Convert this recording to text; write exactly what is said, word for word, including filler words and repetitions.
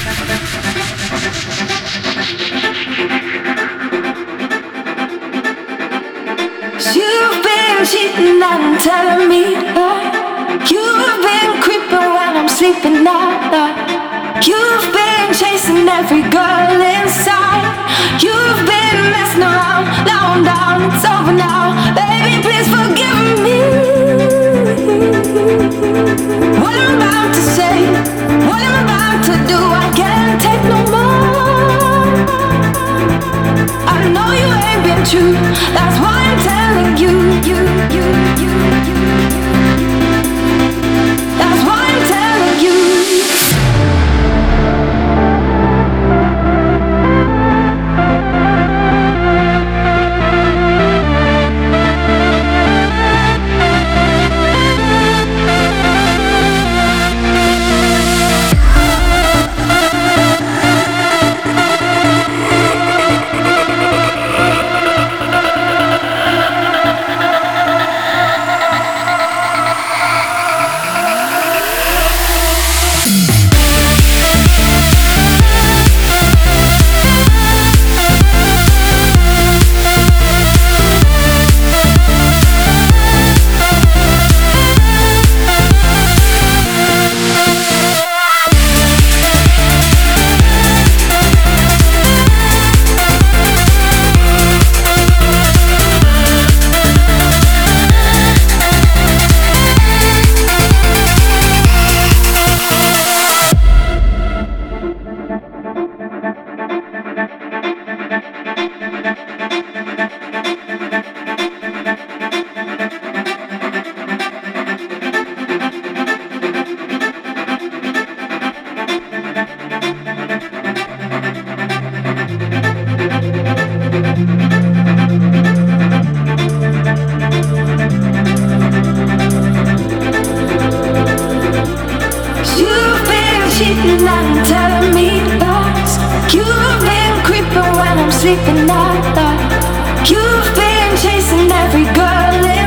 You've been cheating and telling me that you've been creeping when I'm sleeping at night. You've been chasing every girl inside. You've been messing around. Now I'm down, it's over now. Baby, please forgive me. What I'm about to say, what I'm about to do, I can't take no more. I know you ain't been true. That's why I'm telling you, you, you, you, you. That's why I'm telling you. Sleeping at night. You've been chasing every girl in